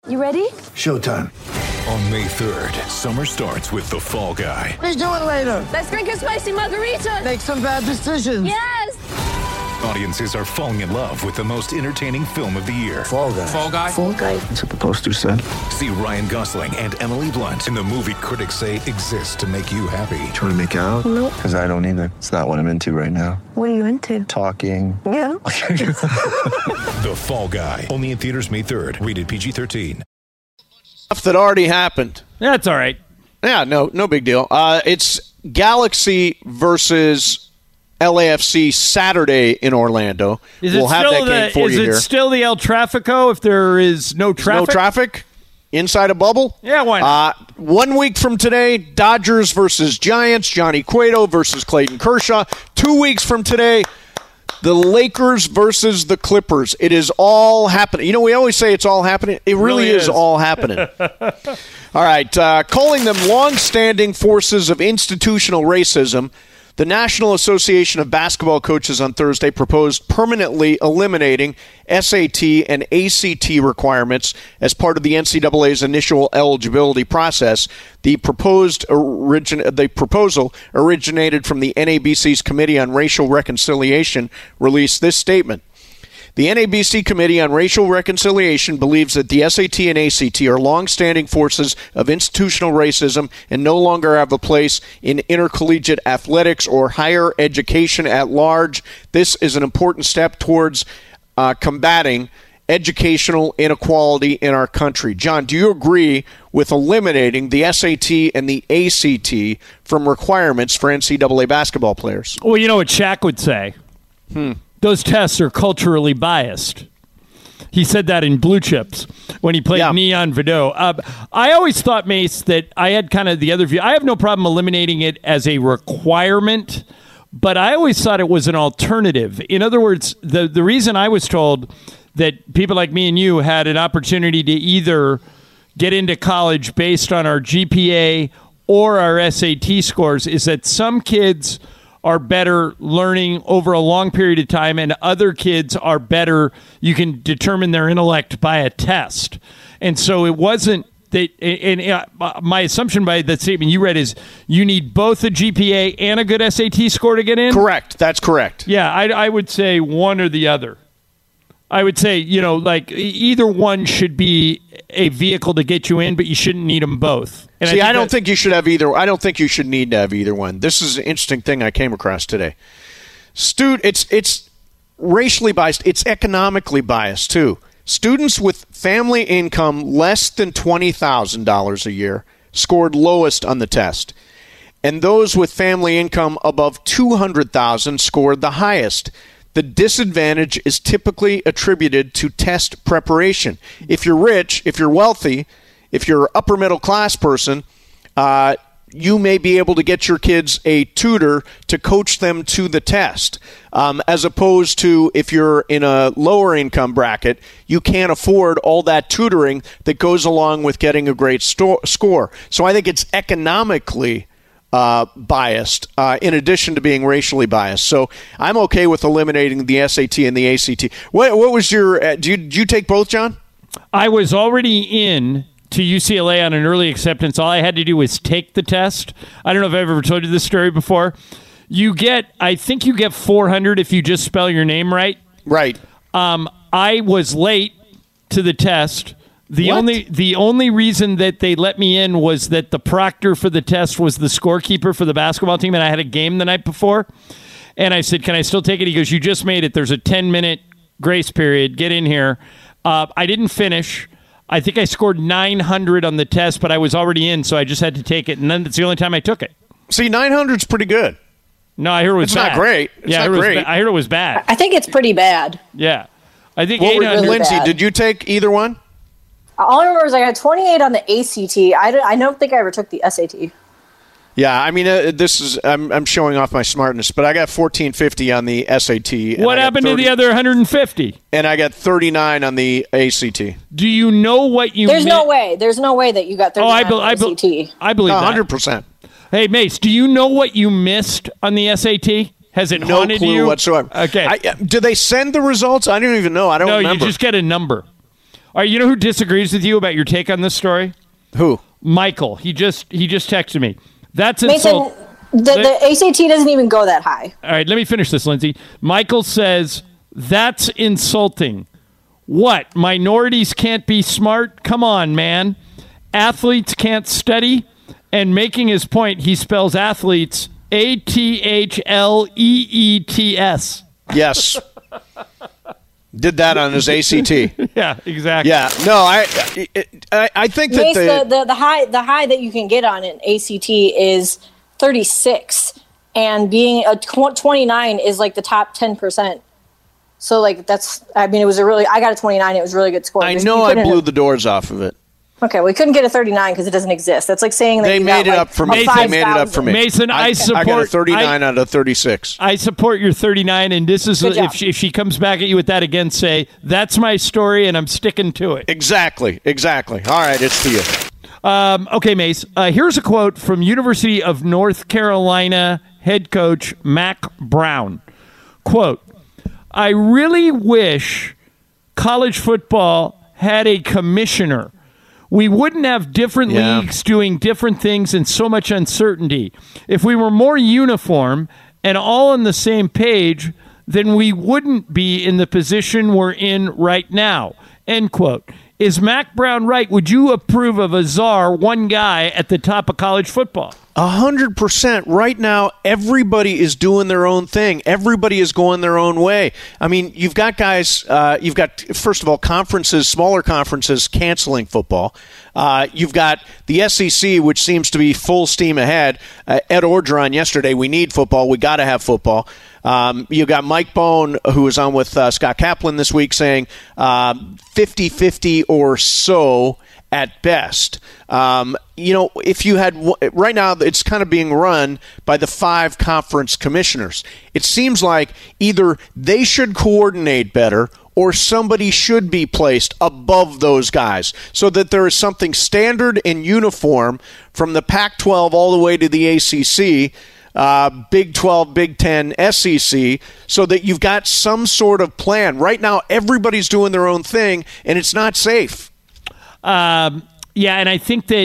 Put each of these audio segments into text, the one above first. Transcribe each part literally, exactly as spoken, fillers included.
You ready? Showtime. On May third, summer starts with The Fall Guy. Let's do it later. Let's drink a spicy margarita. Make some bad decisions. Yes. Audiences are falling in love with the most entertaining film of the year. Fall Guy. Fall Guy. Fall Guy. That's what the poster said. See Ryan Gosling and Emily Blunt in the movie critics say exists to make you happy. Trying to make it out? Nope. Because I don't either. It's not what I'm into right now. What are you into? Talking. Yeah. The Fall Guy. Only in theaters May third. Rated P G thirteen. Stuff that already happened. That's all right. Yeah, no, no big deal. Uh, it's Galaxy versus L A F C Saturday in Orlando. Is we'll it have still that game the, for is you it here. still the El Trafico if there is no traffic? No traffic? Inside a bubble? Yeah, why not? Uh, one week from today, Dodgers versus Giants, Johnny Cueto versus Clayton Kershaw. Two weeks from today, the Lakers versus the Clippers. It is all happening. You know, we always say it's all happening. It really, really is. is all happening. All right. Uh, calling them long-standing forces of institutional racism, the National Association of Basketball Coaches on Thursday proposed permanently eliminating S A T and A C T requirements as part of the N C double A's initial eligibility process. The proposed origin- the proposal originated from the N A B C's Committee on Racial Reconciliation, released this statement. The N A B C Committee on Racial Reconciliation believes that the S A T and A C T are long-standing forces of institutional racism and no longer have a place in intercollegiate athletics or higher education at large. This is an important step towards uh, combating educational inequality in our country. John, do you agree with eliminating the S A T and the A C T from requirements for N C double A basketball players? Well, you know what Shaq would say? Hmm. Those tests are culturally biased. He said that in Blue Chips when he played Yeah. Neon Vidot. Uh, I always thought, Mace, that I had kind of the other view. I have no problem eliminating it as a requirement, but I always thought it was an alternative. In other words, the, the reason I was told that people like me and you had an opportunity to either get into college based on our G P A or our S A T scores is that some kids are better learning over a long period of time, and other kids are better. You can determine their intellect by a test. And so it wasn't that, and my assumption by that statement you read is you need both a G P A and a good S A T score to get in? Correct. That's correct. Yeah, I, I would say one or the other. I would say, you know, like either one should be a vehicle to get you in, but you shouldn't need them both. And See, I, think I don't that, think you should have either. I don't think you should need to have either one. This is an interesting thing I came across today. Stu, it's it's racially biased. It's economically biased too. Students with family income less than twenty thousand dollars a year scored lowest on the test, and those with family income above two hundred thousand dollars scored the highest. The disadvantage is typically attributed to test preparation. If you're rich, if you're wealthy, if you're an upper middle class person, uh, you may be able to get your kids a tutor to coach them to the test, um, as opposed to if you're in a lower income bracket, you can't afford all that tutoring that goes along with getting a great sto- score. So I think it's economically Uh, biased, uh, in addition to being racially biased. So I'm okay with eliminating the S A T and the A C T. What, what was your? Uh, do you did you take both, John? I was already in to U C L A on an early acceptance. All I had to do was take the test. I don't know if I've ever told you this story before. You get, I think you get four hundred if you just spell your name right. Right. Um, I was late to the test. The What? only the only reason that they let me in was that the proctor for the test was the scorekeeper for the basketball team, and I had a game the night before. And I said, "Can I still take it?" He goes, "You just made it. There's a ten minute grace period. Get in here." Uh, I didn't finish. I think I scored nine hundred on the test, but I was already in, so I just had to take it, and then it's the only time I took it. See, nine hundred's pretty good. No, I heard it was It's bad. not great. It's yeah, I not heard it was great. ba- I heard it was bad. I think it's pretty bad. Yeah, I think What eight were, hundred. Lindsay, bad. did you take either one? All I remember is I got twenty-eight on the A C T. I don't, I don't think I ever took the S A T. Yeah, I mean, uh, this is I'm I'm showing off my smartness, but I got fourteen fifty on the S A T. and What I got happened thirty to the other one hundred fifty? And I got thirty-nine on the A C T. Do you know what you? There's mi- no way. There's no way that you got Oh, thirty-nine I, be- on I, the be- A C T. I believe one that. hundred percent. Hey, Mace, do you know what you missed on the S A T? Has it No haunted clue you? whatsoever. Okay. I, uh, do they send the results? I don't even know. I don't no, remember. you just get a number. All right, you know who disagrees with you about your take on this story? Who? Michael. He just he just texted me. That's Mason, insult. the, the A C T doesn't even go that high. All right, let me finish this, Lindsay. Michael says, that's insulting. What? Minorities can't be smart? Come on, man. Athletes can't study? And making his point, he spells athletes A T H L E E T S. Yes. Did that on his A C T. Yeah, exactly. Yeah. No, I I, I think that Mace, the, the, the, the high the high that you can get on an A C T is thirty-six, and being a twenty-nine is like the top ten percent. So like that's I mean it was a really I got a twenty-nine. It was a really good score. I know I blew the doors off of it. Okay, we couldn't get a thirty-nine because it doesn't exist. That's like saying that they you made got, it like, up for me. five, They made it up for me. Mason, I, I support. I got a thirty-nine I, out of thirty-six. I support your thirty-nine, and this is if she, if she comes back at you with that again, say that's my story, and I'm sticking to it. Exactly, exactly. All right, it's to you. Um, okay, Mace. Uh, here's a quote from University of North Carolina head coach Mack Brown. Quote: I really wish college football had a commissioner. We wouldn't have different yeah. leagues doing different things and so much uncertainty. If we were more uniform and all on the same page, then we wouldn't be in the position we're in right now. End quote. Is Mack Brown right? Would you approve of a czar, one guy at the top of college football? A hundred percent. Right now, everybody is doing their own thing. Everybody is going their own way. I mean, you've got guys, uh, you've got, first of all, conferences, smaller conferences canceling football. Uh, you've got the S E C, which seems to be full steam ahead. Uh, Ed Orgeron yesterday, we need football. We got to have football. Um, you got Mike Bone, who was on with uh, Scott Kaplan this week, saying uh, fifty-fifty or so at best. Um, you know, if you had right now, it's kind of being run by the five conference commissioners. It seems like either they should coordinate better or somebody should be placed above those guys so that there is something standard and uniform from the Pac twelve all the way to the A C C. Uh, Big twelve, Big ten, S E C, so that you've got some sort of plan. Right now, everybody's doing their own thing, and it's not safe. Um, yeah, and I think that,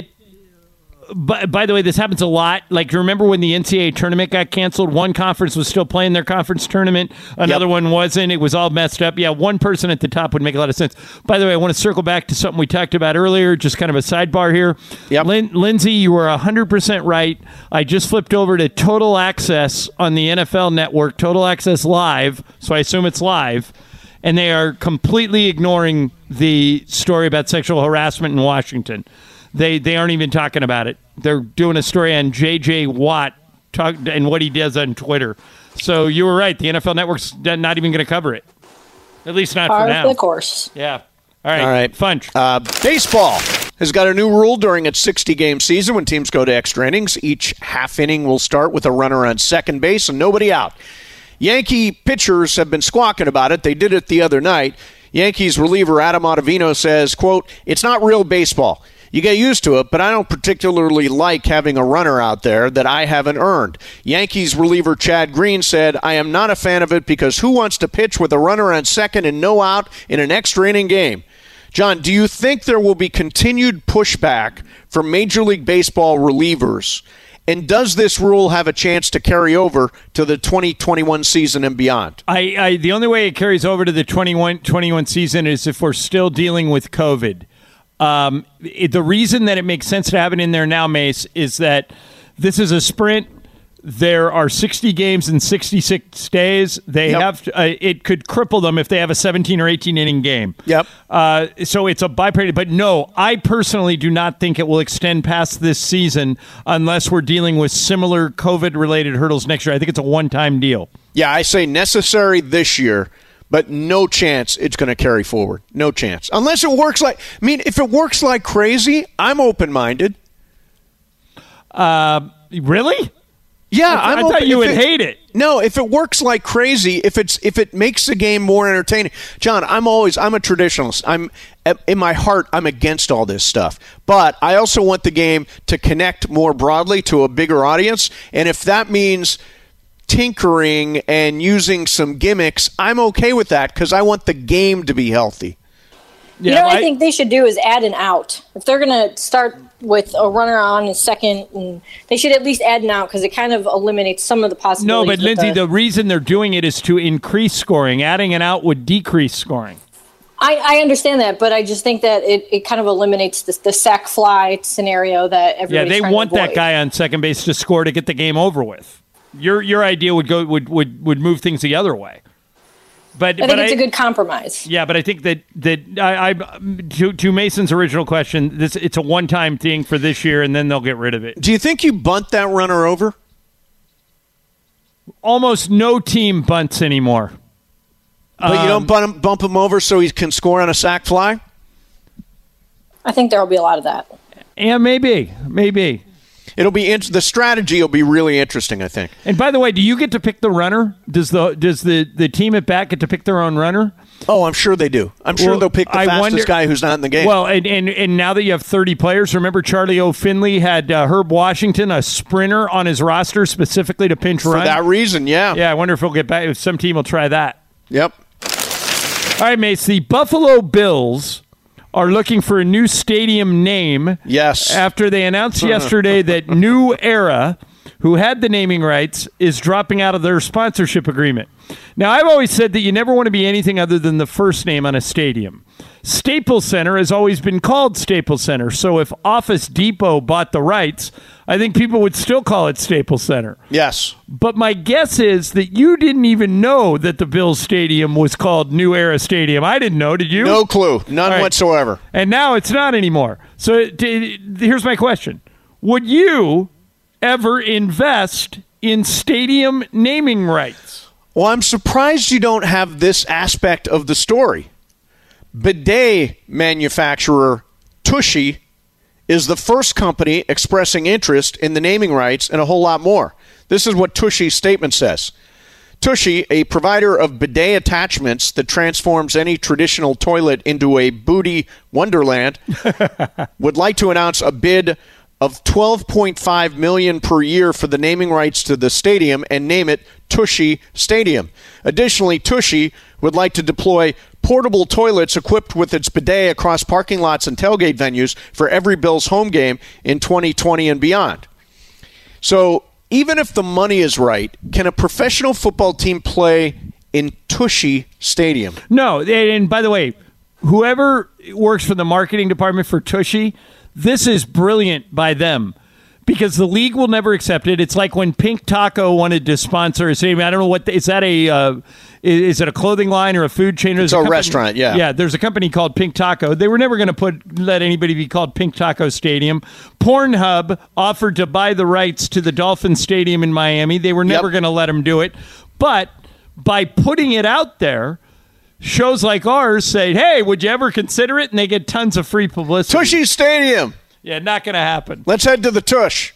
by, by the way, this happens a lot. Like, remember when the N C double A tournament got canceled? One conference was still playing their conference tournament. Another yep. one wasn't. It was all messed up. Yeah, one person at the top would make a lot of sense. By the way, I want to circle back to something we talked about earlier, just kind of a sidebar here. Yep. Lin- Lindsay, you were one hundred percent right. I just flipped over to Total Access on the N F L Network, Total Access Live, so I assume it's live. And they are completely ignoring the story about sexual harassment in Washington. They they aren't even talking about it. They're doing a story on J J Watt talk, and what he does on Twitter. So you were right. The N F L Network's not even going to cover it. At least not Par for now. Of course. Yeah. All right. All right. Funch. Uh, baseball has got a new rule during its sixty-game season. When teams go to extra innings, each half inning will start with a runner on second base and nobody out. Yankee pitchers have been squawking about it. They did it the other night. Yankees reliever Adam Ottavino says, quote, it's not real baseball. You get used to it, but I don't particularly like having a runner out there that I haven't earned. Yankees reliever Chad Green said, I am not a fan of it because who wants to pitch with a runner on second and no out in an extra inning game? John, do you think there will be continued pushback from Major League Baseball relievers? And does this rule have a chance to carry over to the twenty twenty-one season and beyond? I, I the only way it carries over to the twenty-one twenty-one season is if we're still dealing with COVID. Um, it, the reason that it makes sense to have it in there now, Mace, is that this is a sprint. There are sixty games in sixty-six days. They yep. have to, uh, it could cripple them if they have a seventeen or eighteen inning game. Yep. Uh, so it's a byproduct. But no, I personally do not think it will extend past this season unless we're dealing with similar COVID-related hurdles next year. I think it's a one-time deal. Yeah, I say necessary this year, but no chance it's going to carry forward. No chance. Unless it works like, I mean, if it works like crazy, I'm open-minded. Uh, really? Yeah, I, I'm I thought open. you if would it, hate it. No, if it works like crazy, if it's if it makes the game more entertaining, John, I'm always I'm a traditionalist. I'm in my heart, I'm against all this stuff, but I also want the game to connect more broadly to a bigger audience, and if that means tinkering and using some gimmicks, I'm okay with that because I want the game to be healthy. Yeah, you know what I, I think they should do is add an out. If they're going to start with a runner on in second, and they should at least add an out because it kind of eliminates some of the No, possibilities. but Lindsay, the, the reason they're doing it is to increase scoring. Adding an out would decrease scoring. I, I understand that, but I just think that it, it kind of eliminates the, the sack fly scenario that Yeah, everybody's they trying to want that avoid. guy on second base to score to get the game over with. Your your idea would go would, would, would move things the other way. But I think but it's I, a good compromise. Yeah, but I think that that I, I to to Mason's original question, this it's a one time thing for this year, and then they'll get rid of it. Do you think you bunt that runner over? Almost no team bunts anymore. But you Um, don't bump him, bump him over so he can score on a sac fly? I think there will be a lot of that. Yeah, maybe, maybe. It'll be int- the strategy will be really interesting, I think. And by the way, do you get to pick the runner? Does the does the, the team at bat get to pick their own runner? Oh, I'm sure they do. I'm sure Well, they'll pick the I fastest wonder- guy who's not in the game. Well, and, and and now that you have thirty players, remember Charlie O'Finley had uh, Herb Washington, a sprinter, on his roster specifically to pinch For run. that reason, yeah. Yeah, I wonder if he'll get back. If some team will try that. Yep. All right, mates. The Buffalo Bills are looking for a new stadium name. Yes. After they announced yesterday that New Era, who had the naming rights, is dropping out of their sponsorship agreement. Now, I've always said that you never want to be anything other than the first name on a stadium. Staples Center has always been called Staples Center, so if Office Depot bought the rights, I think people would still call it Staples Center. Yes. But my guess is that you didn't even know that the Bills Stadium was called New Era Stadium. I didn't know, did you? No clue. None All right. whatsoever. And now it's not anymore. So t- here's my question. Would you ever invest in stadium naming rights? Well, I'm surprised you don't have this aspect of the story. Bidet manufacturer Tushy is the first company expressing interest in the naming rights and a whole lot more. This is what Tushy's statement says. Tushy, a provider of bidet attachments that transforms any traditional toilet into a booty wonderland, would like to announce a bid of twelve point five million dollars per year for the naming rights to the stadium and name it Tushy Stadium. Additionally, Tushy would like to deploy portable toilets equipped with its bidet across parking lots and tailgate venues for every Bills home game in twenty twenty and beyond. So even if the money is right, can a professional football team play in Tushy Stadium? No. And by the way, whoever works for the marketing department for Tushy, this is brilliant by them because the league will never accept it. It's like when Pink Taco wanted to sponsor a stadium. I don't know what the, is that a uh, is it a clothing line or a food chain? There's It's a company- restaurant, yeah. Yeah, there's a company called Pink Taco. They were never going to put let anybody be called Pink Taco Stadium. Pornhub offered to buy the rights to the Dolphin Stadium in Miami. They were never Yep. going to let them do it. But by putting it out there, shows like ours say, hey, would you ever consider it? And they get tons of free publicity. Tushy Stadium. Yeah, not going to happen. Let's head to the Tush.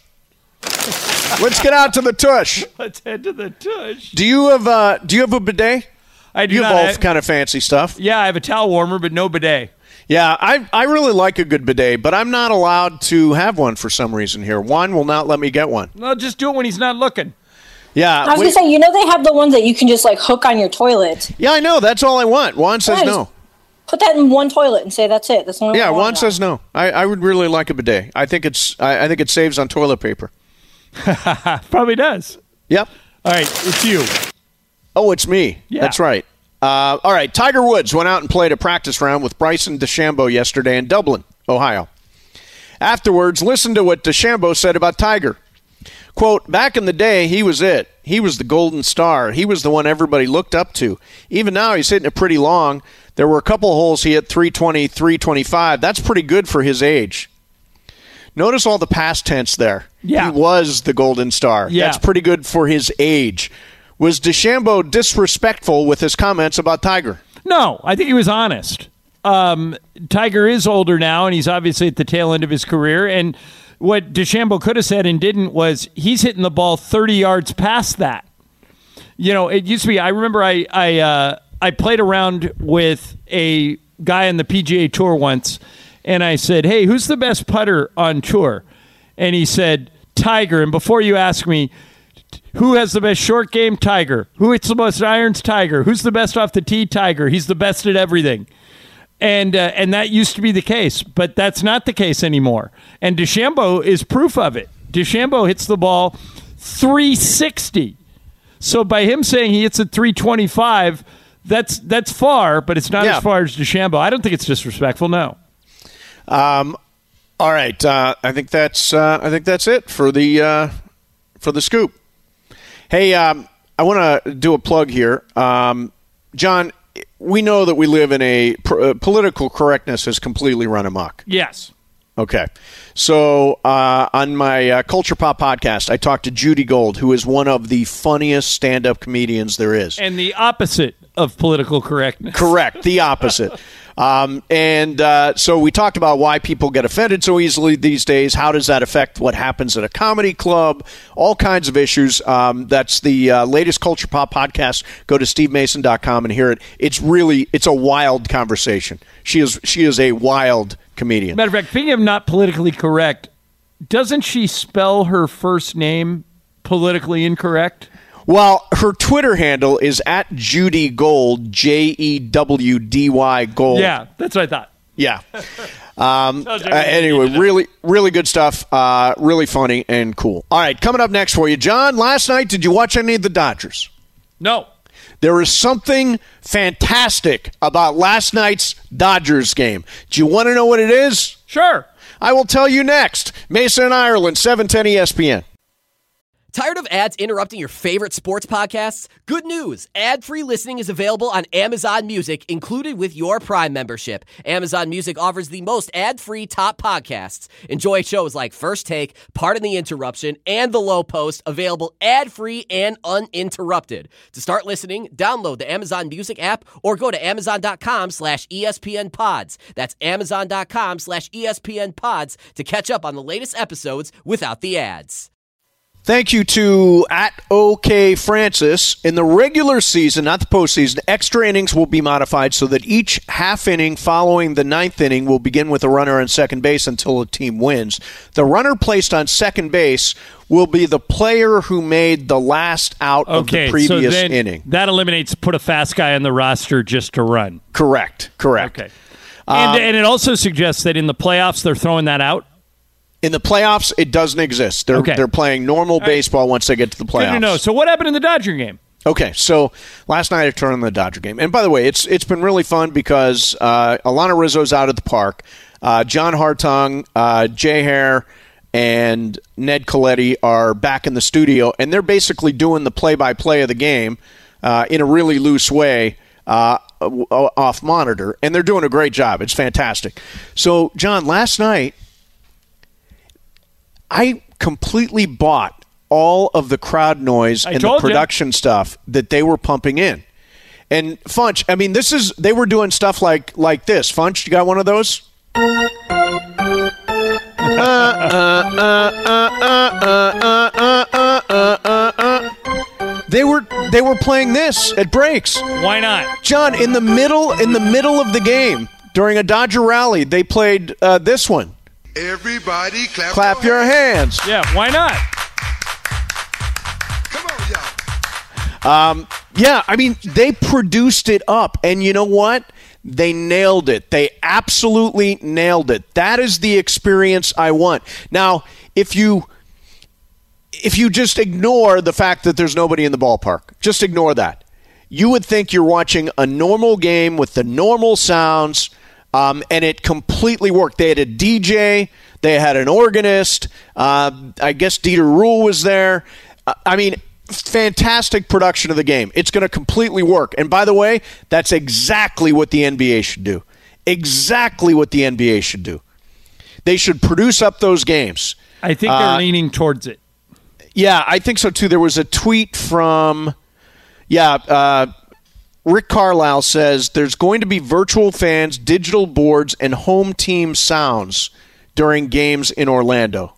Let's get out to the Tush. Let's head to the tush. Do you have uh, Do you have a bidet? I do You not. have all I- kind of fancy stuff. yeah, I have a towel warmer, but no bidet. Yeah, I I really like a good bidet, but I'm not allowed to have one for some reason here. Juan will not let me get one. No, just do it when he's not looking. Yeah, I was we- gonna say, you know, they have the ones that you can just like hook on your toilet. yeah, I know. That's all I want. Juan says Yeah, no. just Put that in one toilet and say that's it. That's the only Yeah, one I Juan want. says no. I, I would really like a bidet. I think it's I, I think it saves on toilet paper. Probably does. Yep. All right, it's you. Oh, it's me. Yeah. That's right. Uh, all right. Tiger Woods went out and played a practice round with Bryson DeChambeau yesterday in Dublin, Ohio. Afterwards, listen to what DeChambeau said about Tiger. Quote, back in the day, he was it. He was the golden star. He was the one everybody looked up to. Even now, he's hitting it pretty long. There were a couple holes he hit three twenty, three twenty-five. That's pretty good for his age. Notice all the past tense there. Yeah. He was the golden star. Yeah. That's pretty good for his age. Was DeChambeau disrespectful with his comments about Tiger? No, I think he was honest. Um, Tiger is older now, and he's obviously at the tail end of his career. And what DeChambeau could have said and didn't was he's hitting the ball thirty yards past that. You know, it used to be. I remember I I uh, I played around with a guy on the P G A Tour once, and I said, "Hey, who's the best putter on tour?" And he said, "Tiger." And before you ask me, who has the best short game? Tiger. Who hits the most irons? Tiger. Who's the best off the tee? Tiger. He's the best at everything. And uh, and that used to be the case, but that's not the case anymore. And DeChambeau is proof of it. DeChambeau hits the ball three sixty. So by him saying he hits at three twenty-five, that's that's far, but it's not yeah. as far as DeChambeau. I don't think it's disrespectful, no. Um, all right, uh, I think that's uh, I think that's it for the uh, for the scoop. Hey, um, I want to do a plug here, um, John. We know that we live in a uh, political correctness has completely run amok. Yes. Okay. So uh, on my uh, Culture Pop podcast, I talked to Judy Gold, who is one of the funniest stand-up comedians there is. And the opposite of political correctness. Correct. The opposite. Um, and uh, so we talked about why people get offended so easily these days. How does that affect what happens at a comedy club? All kinds of issues. Um, that's the uh, latest Culture Pop podcast. Go to steve mason dot com and hear it. It's really, it's a wild conversation. She is, she is a wild comedian. Matter of fact, speaking of not politically correct, doesn't she spell her first name politically incorrect? Well, her Twitter handle is at Judy Gold, J E W D Y Gold. Yeah, that's what I thought. Yeah. Um, uh, anyway, really, really good stuff. Uh, really funny and cool. All right, coming up next for you, John. Last night, did you watch any of the Dodgers? No. There is something fantastic about last night's Dodgers game. Do you want to know what it is? Sure. I will tell you next. Mason and Ireland, seven ten E S P N. Tired of ads interrupting your favorite sports podcasts? Good news! Ad-free listening is available on Amazon Music, included with your Prime membership. Amazon Music offers the most ad-free top podcasts. Enjoy shows like First Take, Pardon the Interruption, and The Low Post, available ad-free and uninterrupted. To start listening, download the Amazon Music app or go to amazon.com slash ESPN pods. That's amazon.com slash ESPN pods to catch up on the latest episodes without the ads. Thank you to at OK Francis. In the regular season, not the postseason, extra innings will be modified so that each half inning following the ninth inning will begin with a runner on second base until a team wins. The runner placed on second base will be the player who made the last out okay, of the previous so then inning. That eliminates put a fast guy on the roster just to run. Correct, correct. Okay. And, Um, and it also suggests that in the playoffs they're throwing that out? In the playoffs, it doesn't exist. They're Okay. they're playing normal baseball once they get to the playoffs. Good to know. So what happened in the Dodger game? Okay, so last night I turned on the Dodger game. And by the way, it's it's been really fun because uh, Alana Rizzo's out at the park. Uh, John Hartung, uh, Jay Hare, and Ned Coletti are back in the studio, and they're basically doing the play-by-play of the game uh, in a really loose way uh, off monitor, and they're doing a great job. It's fantastic. So, John, last night, I completely bought all of the crowd noise I and the told ya. production stuff that they were pumping in. And Funch, I mean, this is they were doing stuff like like this. Funch, you got one of those? They were they were playing this at breaks. Why not? John, in the middle in the middle of the game during a Dodger rally, they played uh, this one. Everybody clap, Clap your hands. Yeah, why not? Come on, y'all. Yeah, I mean, they produced it up, and you know what? They nailed it. They absolutely nailed it. That is the experience I want. Now, if you if you just ignore the fact that there's nobody in the ballpark, just ignore that. You would think you're watching a normal game with the normal sounds, um, and it completely worked. They had a D J. They had an organist. Uh, I guess Dieter Ruhl was there. Uh, I mean, fantastic production of the game. It's going to completely work. And by the way, that's exactly what the N B A should do. Exactly what the N B A should do. They should produce up those games. I think they're Uh, leaning towards it. Yeah, I think so too. There was a tweet from, yeah, uh, Rick Carlisle says there's going to be virtual fans, digital boards, and home team sounds during games in Orlando.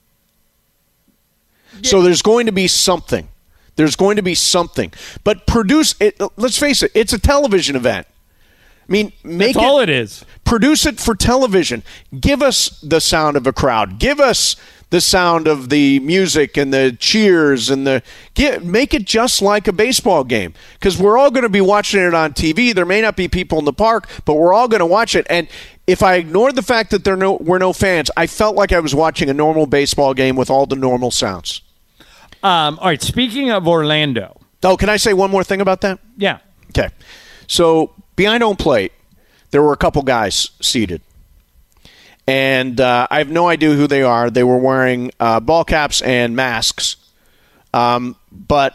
So there's going to be something. There's going to be something. But produce it. Let's face it. It's a television event. I mean, make That's it, all it is. Produce it for television. Give us the sound of a crowd. Give us the sound of the music and the cheers and the get, make it just like a baseball game, because we're all going to be watching it on T V. There may not be people in the park, but we're all going to watch it. And if I ignored the fact that there no, were no fans, I felt like I was watching a normal baseball game with all the normal sounds. Um, all right, speaking of Orlando. Oh, can I say one more thing about that? Yeah. Okay. So behind home plate, there were a couple guys seated. And uh, I have no idea who they are. They were wearing uh, ball caps and masks. Um, but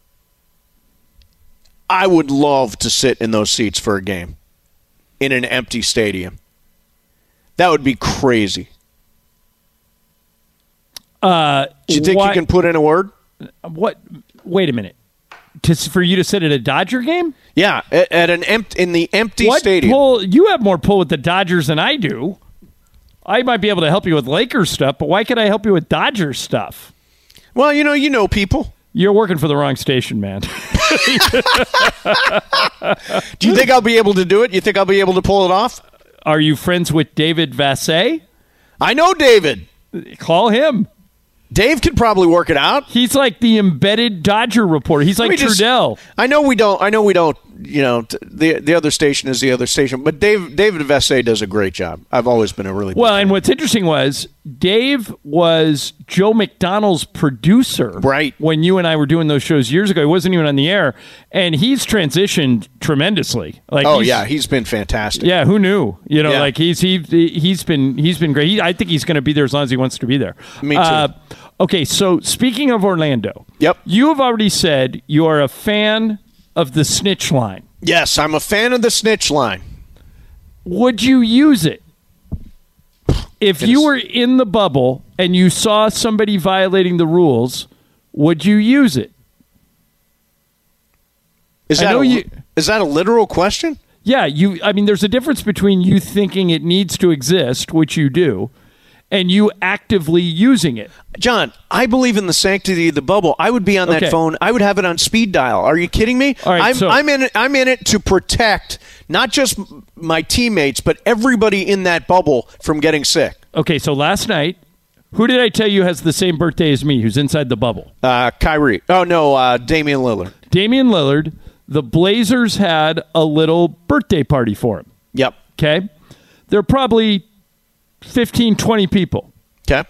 I would love to sit in those seats for a game in an empty stadium. That would be crazy. Uh, Do you think why, you can put in a word? What? Wait a minute. To, for you to sit at a Dodger game? Yeah, at, at an empt, in the empty what stadium. Pull, you have more pull with the Dodgers than I do. I might be able to help you with Lakers stuff, but why could I help you with Dodgers stuff? Well, you know, you know people. You're working for the wrong station, man. Do you think I'll be able to do it? You think I'll be able to pull it off? Are you friends with David Vassay? I know David. Call him. Dave could probably work it out. He's like the embedded Dodger reporter. He's like Trudell. Just, I know we don't. I know we don't. You know, t- the the other station is the other station. But Dave David Vassay does a great job. I've always been a really big well. fan. And what's interesting was Dave was Joe McDonnell's producer, right? When you and I were doing those shows years ago, he wasn't even on the air, and he's transitioned tremendously. Like, oh he's, yeah, he's been fantastic. Yeah, who knew? You know, yeah. like he's he he's been he's been great. He, I think he's going to be there as long as he wants to be there. Me too. Uh, okay, so speaking of Orlando, yep, you have already said you are a fan of the snitch line. Yes, I'm a fan of the snitch line. Would you use it? If you were in the bubble and you saw somebody violating the rules, would you use it? Is that, a, you, is that a literal question? Yeah, you. I mean, there's a difference between you thinking it needs to exist, which you do, and you actively using it. John, I believe in the sanctity of the bubble. I would be on that okay. phone. I would have it on speed dial. Are you kidding me? All right, I'm, so, I'm in it. I'm in it to protect not just my teammates, but everybody in that bubble from getting sick. Okay, so last night, who did I tell you has the same birthday as me, who's inside the bubble? Uh, Kyrie. Oh, no, uh, Damian Lillard. Damian Lillard. The Blazers had a little birthday party for him. Yep. Okay? There are probably fifteen, twenty people. Okay.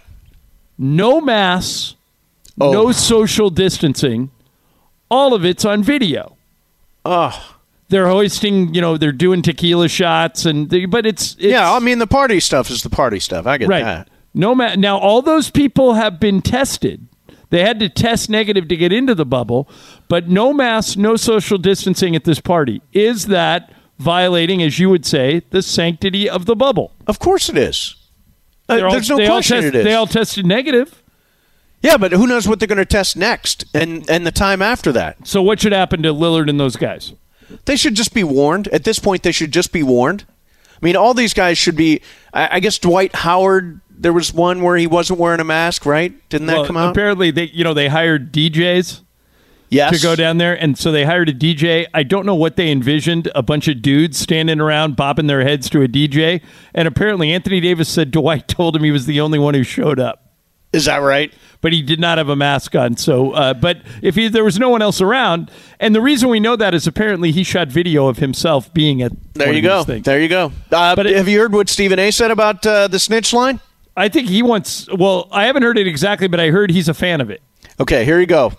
No masks, oh. no social distancing. All of it's on video. Oh. They're hoisting, you know, they're doing tequila shots, and they, but it's, it's yeah. I mean, the party stuff is the party stuff. I get right. that. No ma- Now, all those people have been tested. They had to test negative to get into the bubble, but no masks, no social distancing at this party. Is that violating, as you would say, the sanctity of the bubble? Of course it is. Uh, all, there's no question test, it is. They all tested negative. Yeah, but who knows what they're going to test next and, and the time after that. So what should happen to Lillard and those guys? They should just be warned. At this point, they should just be warned. I mean, all these guys should be – I guess Dwight Howard, there was one where he wasn't wearing a mask, right? Didn't that well, come out? Apparently, they you know they hired D Js yes. to go down there, and so they hired a D J. I don't know what they envisioned, a bunch of dudes standing around bobbing their heads to a D J, and apparently Anthony Davis said Dwight told him he was the only one who showed up. Is that right? But he did not have a mask on. So, uh, but if he, there was no one else around, and the reason we know that is apparently he shot video of himself being at. There one you of go. these things. There you go. Uh, but it, have you heard what Stephen A. said about uh, the snitch line? I think he wants. Well, I haven't heard it exactly, but I heard he's a fan of it. Okay, here you go.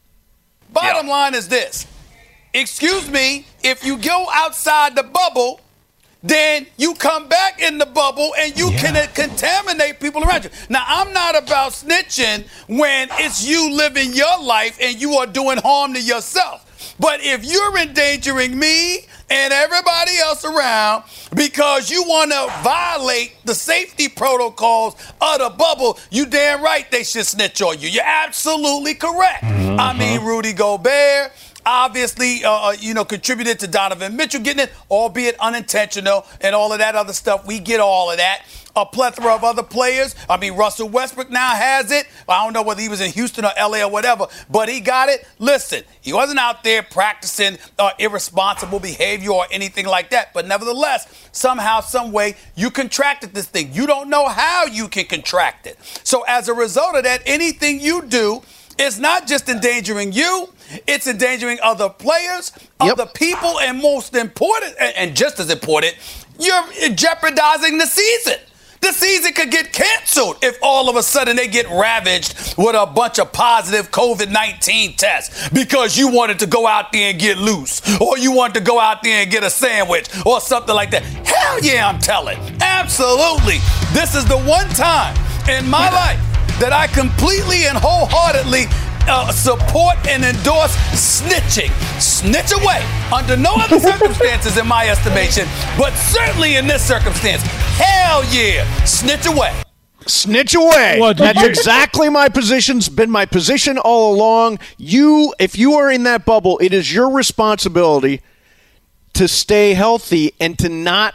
Bottom yeah. line is this: excuse me, if you go outside the bubble, then you come back in the bubble and you yeah. can uh, contaminate people around you. Now, I'm not about snitching when it's you living your life and you are doing harm to yourself. But if you're endangering me and everybody else around because you want to violate the safety protocols of the bubble, you damn right they should snitch on you. You're absolutely correct. Mm-hmm. I mean, Rudy Gobert obviously, uh, you know, contributed to Donovan Mitchell getting it, albeit unintentional and all of that other stuff. We get all of that. a plethora of other players. I mean, Russell Westbrook now has it. I don't know whether he was in Houston or L A or whatever, but he got it. Listen, he wasn't out there practicing uh, irresponsible behavior or anything like that, but nevertheless, somehow, some way, you contracted this thing. You don't know how you can contract it. So as a result of that, anything you do is not just endangering you, it's endangering other players, Yep. other people, and most important, and, and just as important, you're jeopardizing the season. The season could get canceled if all of a sudden they get ravaged with a bunch of positive covid nineteen tests because you wanted to go out there and get loose, or you wanted to go out there and get a sandwich or something like that. Hell yeah, I'm telling. Absolutely. This is the one time in my life that I completely and wholeheartedly Uh, support and endorse snitching. Snitch away under no other circumstances in my estimation, but certainly in this circumstance. Hell yeah, snitch away. Snitch away. Well, did That's you- exactly my position's been my position all along. You, if you are in that bubble, it is your responsibility to stay healthy and to not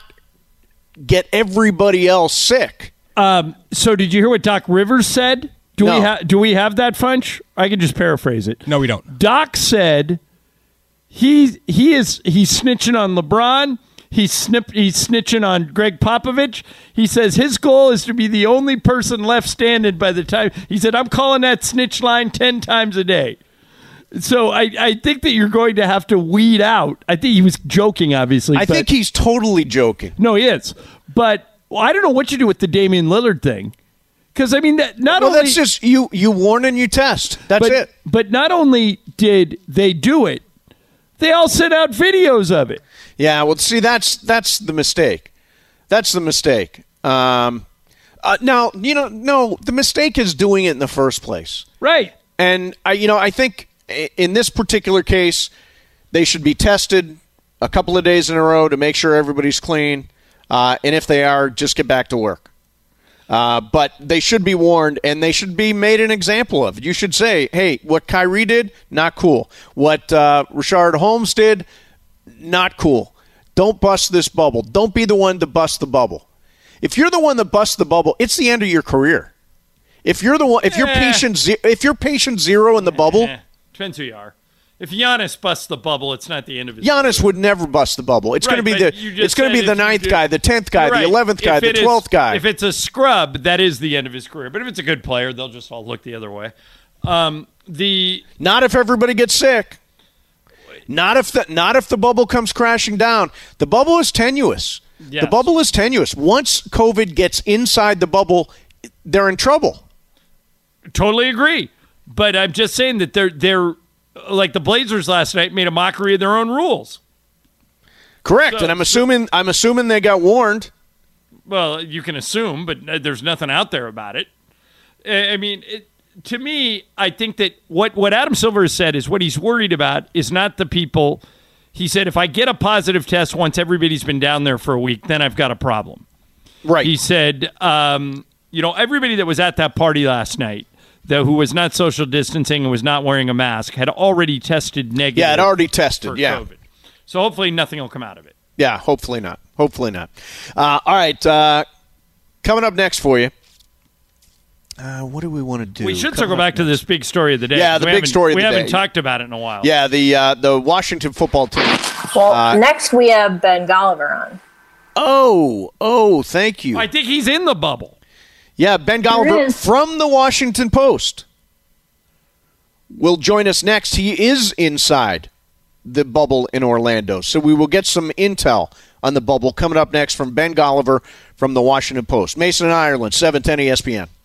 get everybody else sick. Um, so did you hear what Doc Rivers said? Do No. we have do we have that, Funch? I can just paraphrase it. No, we don't. Doc said he he is he's snitching on LeBron. He's snip he's snitching on Greg Popovich. He says his goal is to be the only person left standing by the time. He said, I'm calling that snitch line ten times a day. So I, I think that you're going to have to weed out. I think he was joking, obviously. I but, think he's totally joking. No, he is. But well, I don't know what you do with the Damian Lillard thing. Because, I mean, that not well, only... that's just you, you warn and you test. That's but, it. But not only did they do it, they all sent out videos of it. Yeah, well, see, that's that's the mistake. That's the mistake. Um, uh, now, you know, no, the mistake is doing it in the first place. Right. And, I, you know, I think in this particular case, they should be tested a couple of days in a row to make sure everybody's clean. Uh, and if they are, just get back to work. Uh, but they should be warned, and they should be made an example of. You should say, hey, what Kyrie did, not cool. What uh, Rashard Holmes did, not cool. Don't bust this bubble. Don't be the one to bust the bubble. If you're the one that busts the bubble, it's the end of your career. If you're the one, if you're Eh. patient, ze- if you're patient zero in the bubble, Eh, depends who you are. If Giannis busts the bubble, it's not the end of his Giannis career. would never bust the bubble. It's Right, going to be but the you just it's going to said be the if you ninth do- guy, the tenth guy, Right. the eleventh guy, If the it is- twelfth guy. If it's a scrub, that is the end of his career. But if it's a good player, they'll just all look the other way. Um, the Not if everybody gets sick. Not if the not if the bubble comes crashing down. The bubble is tenuous. Yes. The bubble is tenuous. Once COVID gets inside the bubble, they're in trouble. Totally agree. But I'm just saying that they're they're like the Blazers last night made a mockery of their own rules. Correct. So- and I'm assuming I'm assuming they got warned. Well, you can assume, but uh, there's nothing out there about it. I I mean, it, to me, I think that what, what Adam Silver has said is what he's worried about is not the people. He said, if I get a positive test once everybody's been down there for a week, then I've got a problem. Right. He said, um, you know, everybody that was at that party last night, the, who was not social distancing and was not wearing a mask, had already tested negative. Yeah, it already tested. for Yeah. COVID. So hopefully nothing will come out of it. Yeah, hopefully not. Hopefully not. Uh, all right. Uh, coming up next for you. Uh, what do we want to do? We should Coming circle up back to next. this big story of the day. Yeah, the we big haven't- story of We the haven't day. talked about it in a while. Yeah, the uh, the Washington football team. Well, Uh, next we have Ben Golliver on. Oh, oh, thank you. I think he's in the bubble. Yeah, Ben Golliver is. from the Washington Post will join us next. He is inside the bubble in Orlando, so we will get some intel on the bubble coming up next from Ben Golliver from the Washington Post. Mason and Ireland, seven ten E S P N.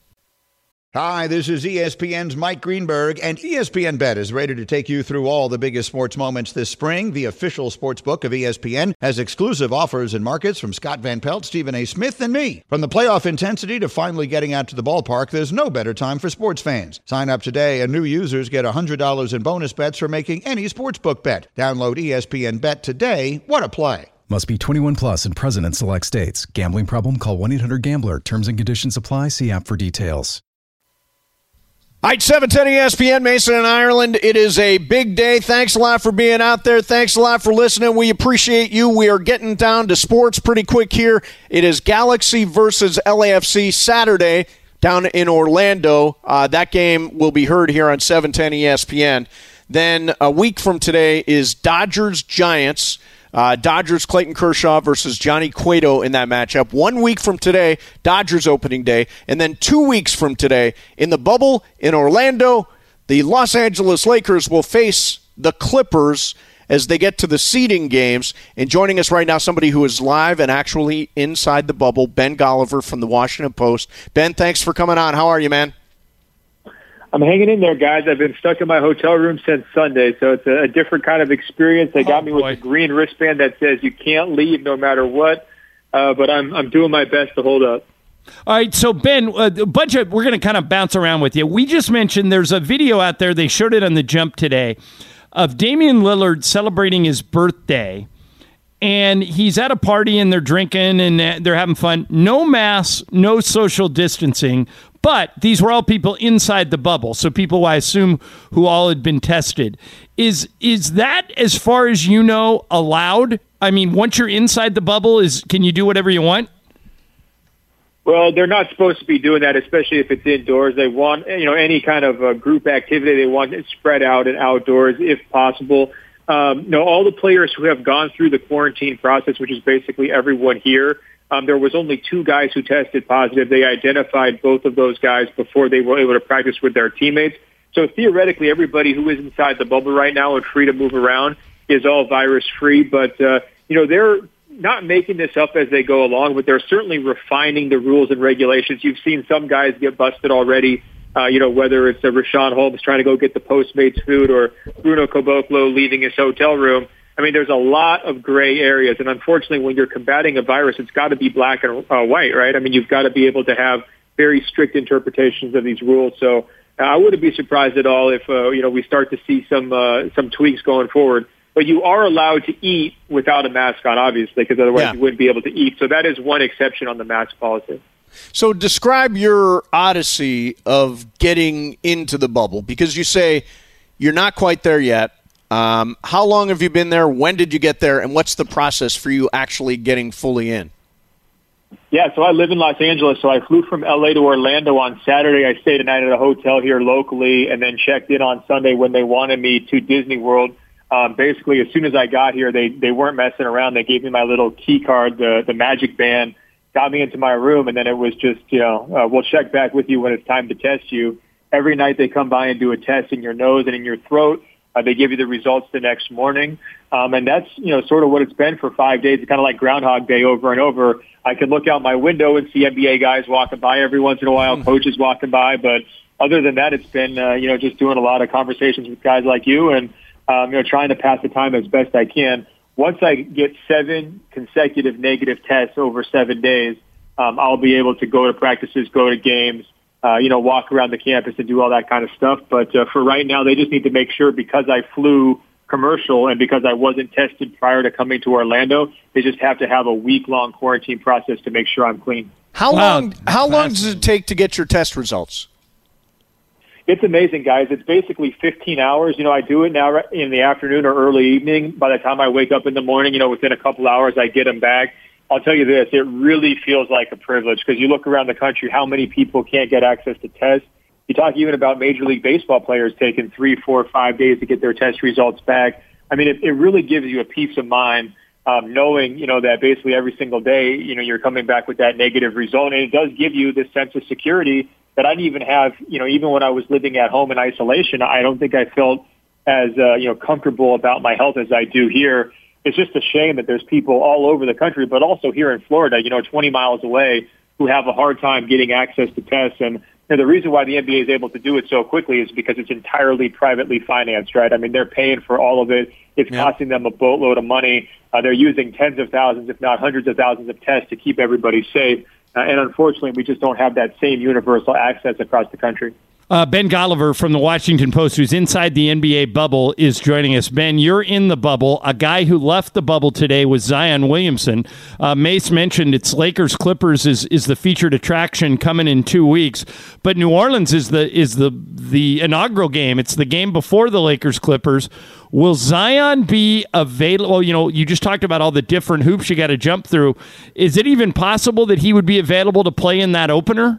Hi, this is E S P N's Mike Greenberg, and E S P N Bet is ready to take you through all the biggest sports moments this spring. The official sports book of E S P N has exclusive offers and markets from Scott Van Pelt, Stephen A. Smith, and me. From the playoff intensity to finally getting out to the ballpark, there's no better time for sports fans. Sign up today, and new users get one hundred dollars in bonus bets for making any sportsbook bet. Download E S P N Bet today. What a play. Must be twenty-one plus and present in select states. Gambling problem? Call one eight hundred gambler. Terms and conditions apply. See app for details. All right, seven ten E S P N, Mason and Ireland. It is a big day. Thanks a lot for being out there. Thanks a lot for listening. We appreciate you. We are getting down to sports pretty quick here. It is Galaxy versus L A F C Saturday down in Orlando. Uh, that game will be heard here on seven ten E S P N. Then a week from today is Dodgers-Giants. Uh, Dodgers, Clayton Kershaw versus Johnny Cueto in that matchup. One week from today, Dodgers opening day. And then two weeks from today, in the bubble in Orlando, the Los Angeles Lakers will face the Clippers as they get to the seeding games. And joining us right now, somebody who is live and actually inside the bubble, Ben Golliver from the Washington Post. Ben, thanks for coming on. How are you, man? I'm hanging in there, guys. I've been stuck in my hotel room since Sunday, so it's a, a different kind of experience. They got oh, me with a green wristband that says you can't leave no matter what, uh, but I'm I'm doing my best to hold up. All right, so Ben, uh, a bunch of we're going to kind of bounce around with you. We just mentioned there's a video out there. They showed it on the Jump today of Damian Lillard celebrating his birthday. And he's at a party and they're drinking and they're having fun. No masks, no social distancing. But these were all people inside the bubble. So people, I assume, who all had been tested. Is is that, as far as you know, allowed? I mean, once you're inside the bubble, is can you do whatever you want? Well, they're not supposed to be doing that, especially if it's indoors. They want, you know, any kind of uh, group activity. They want it spread out and outdoors if possible. Um, you know, all the players who have gone through the quarantine process, which is basically everyone here, um, there was only two guys who tested positive. They identified both of those guys before they were able to practice with their teammates. So theoretically, everybody who is inside the bubble right now and free to move around is all virus-free. But, uh, you know, they're not making this up as they go along, but they're certainly refining the rules and regulations. You've seen some guys get busted already. Uh, you know, whether it's a Rashawn Holmes trying to go get the Postmates food or Bruno Caboclo leaving his hotel room. I mean, there's a lot of gray areas. And unfortunately, when you're combating a virus, it's got to be black and uh, white, right? I mean, you've got to be able to have very strict interpretations of these rules. So uh, I wouldn't be surprised at all if, uh, you know, we start to see some uh, some tweaks going forward. But you are allowed to eat without a mask on, obviously, because otherwise yeah. you wouldn't be able to eat. So that is one exception on the mask policy. So describe your odyssey of getting into the bubble, because you say you're not quite there yet. Um, how long have you been there? When did you get there? And what's the process for you actually getting fully in? Yeah, so I live in Los Angeles, so I flew from L A to Orlando on Saturday. I stayed a night at a hotel here locally and then checked in on Sunday when they wanted me to Disney World. Um, basically, as soon as I got here, they, they weren't messing around. They gave me my little key card, the, the Magic Band, got me into my room, and then it was just, you know, uh, we'll check back with you when it's time to test you. Every night they come by and do a test in your nose and in your throat. Uh, they give you the results the next morning. Um, and that's, you know, sort of what it's been for five days. It's kind of like Groundhog Day over and over. I can look out my window and see N B A guys walking by every once in a while, mm-hmm. coaches walking by. But other than that, it's been, uh, you know, just doing a lot of conversations with guys like you and, um, you know, trying to pass the time as best I can. Once I get seven consecutive negative tests over seven days, um, I'll be able to go to practices, go to games, uh, you know, walk around the campus and do all that kind of stuff. But uh, for right now, they just need to make sure, because I flew commercial and because I wasn't tested prior to coming to Orlando, they just have to have a week-long quarantine process to make sure I'm clean. How wow. long? How long does it take to get your test results? It's amazing, guys. It's basically fifteen hours. You know, I do it now in the afternoon or early evening. By the time I wake up in the morning, you know, within a couple hours, I get them back. I'll tell you this, it really feels like a privilege, because you look around the country, how many people can't get access to tests. You talk even about Major League Baseball players taking three, four, five days to get their test results back. I mean, it, it really gives you a peace of mind, um, knowing, you know, that basically every single day, you know, you're coming back with that negative result. And it does give you this sense of security that I didn't even have, you know, even when I was living at home in isolation. I don't think I felt as, uh, you know, comfortable about my health as I do here. It's just a shame that there's people all over the country, but also here in Florida, you know, twenty miles away, who have a hard time getting access to tests. And you know, the reason why the N B A is able to do it so quickly is because it's entirely privately financed, right? I mean, they're paying for all of it. It's yeah. costing them a boatload of money. Uh, they're using tens of thousands, if not hundreds of thousands of tests to keep everybody safe. Uh, and unfortunately, we just don't have that same universal access across the country. Uh, Ben Golliver from the Washington Post, who's inside the N B A bubble, is joining us. Ben, you're in the bubble. A guy who left the bubble today was Zion Williamson. Uh, Mace mentioned it's Lakers Clippers is is the featured attraction coming in two weeks, but New Orleans is the is the the inaugural game. It's the game before the Lakers Clippers. Will Zion be available? You know, you just talked about all the different hoops you got to jump through. Is it even possible that he would be available to play in that opener?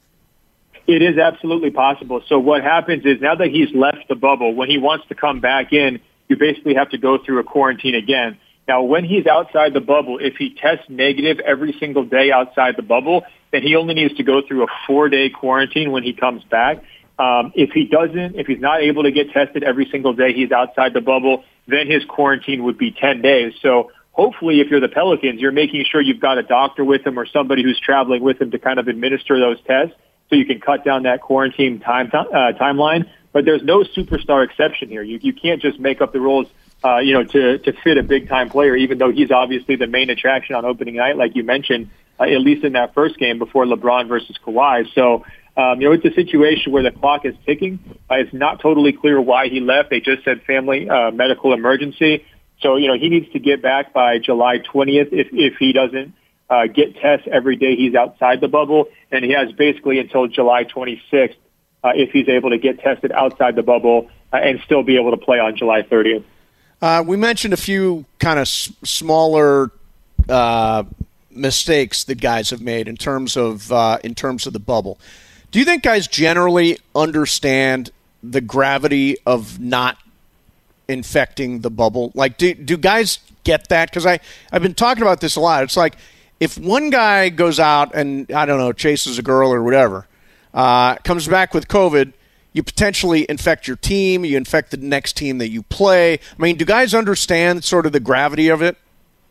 It is absolutely possible. So what happens is now that he's left the bubble, when he wants to come back in, you basically have to go through a quarantine again. Now, when he's outside the bubble, if he tests negative every single day outside the bubble, then he only needs to go through a four-day quarantine when he comes back. Um, if he doesn't, if he's not able to get tested every single day he's outside the bubble, then his quarantine would be ten days. So hopefully, if you're the Pelicans, you're making sure you've got a doctor with him or somebody who's traveling with him to kind of administer those tests, so you can cut down that quarantine time uh, timeline. But there's no superstar exception here. You you can't just make up the rules, uh, you know, to to fit a big time player, even though he's obviously the main attraction on opening night, like you mentioned, uh, at least in that first game before LeBron versus Kawhi. So, um, you know, it's a situation where the clock is ticking. Uh, it's not totally clear why he left. They just said family uh, medical emergency. So, you know, he needs to get back by July twentieth if if he doesn't Uh, get tests every day he's outside the bubble, and he has basically until July twenty-sixth uh, if he's able to get tested outside the bubble uh, and still be able to play on July thirtieth. Uh, we mentioned a few kind of s- smaller uh, mistakes that guys have made in terms of uh, in terms of the bubble. Do you think guys generally understand the gravity of not infecting the bubble? Like, do do guys get that? Because I I've been talking about this a lot. It's like, if one guy goes out and, I don't know, chases a girl or whatever, uh, comes back with COVID, you potentially infect your team, you infect the next team that you play. I mean, do guys understand sort of the gravity of it?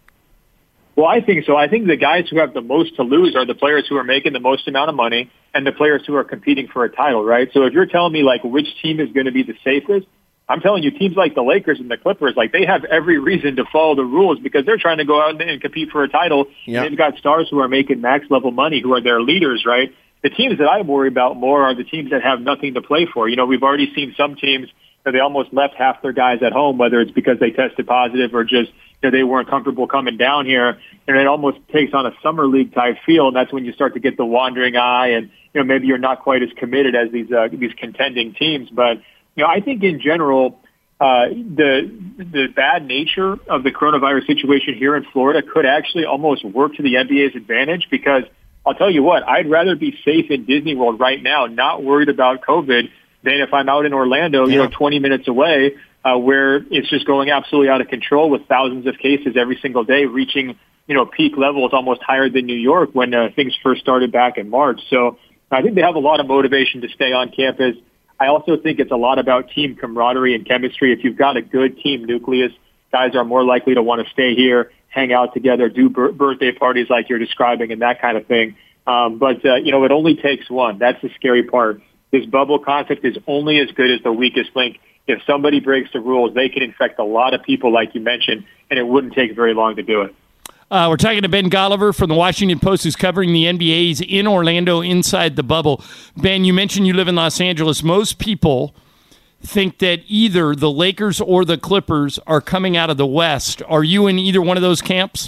Well, I think so. I think the guys who have the most to lose are the players who are making the most amount of money and the players who are competing for a title, right? So if you're telling me, like, which team is going to be the safest, I'm telling you, teams like the Lakers and the Clippers, like, they have every reason to follow the rules because they're trying to go out and compete for a title. Yep. And they've got stars who are making max level money, who are their leaders, right? The teams that I worry about more are the teams that have nothing to play for. You know, we've already seen some teams that they almost left half their guys at home, whether it's because they tested positive or just, you know, they weren't comfortable coming down here. And it almost takes on a summer league type feel. And that's when you start to get the wandering eye and, you know, maybe you're not quite as committed as these, uh, these contending teams. But, you know, I think in general, Uh, the the bad nature of the coronavirus situation here in Florida could actually almost work to the N B A's advantage because I'll tell you what, I'd rather be safe in Disney World right now, not worried about COVID, than if I'm out in Orlando, you know, twenty minutes away, uh, where it's just going absolutely out of control with thousands of cases every single day, reaching, you know, peak levels almost higher than New York when uh, things first started back in March. So I think they have a lot of motivation to stay on campus. I also think it's a lot about team camaraderie and chemistry. If you've got a good team nucleus, guys are more likely to want to stay here, hang out together, do bir- birthday parties like you're describing and that kind of thing. Um, but, uh, you know, it only takes one. That's the scary part. This bubble concept is only as good as the weakest link. If somebody breaks the rules, they can infect a lot of people, like you mentioned, and it wouldn't take very long to do it. Uh, we're talking to Ben Golliver from the Washington Post, who's covering the N B A's in Orlando inside the bubble. Ben, you mentioned you live in Los Angeles. Most people think that either the Lakers or the Clippers are coming out of the West. Are you in either one of those camps?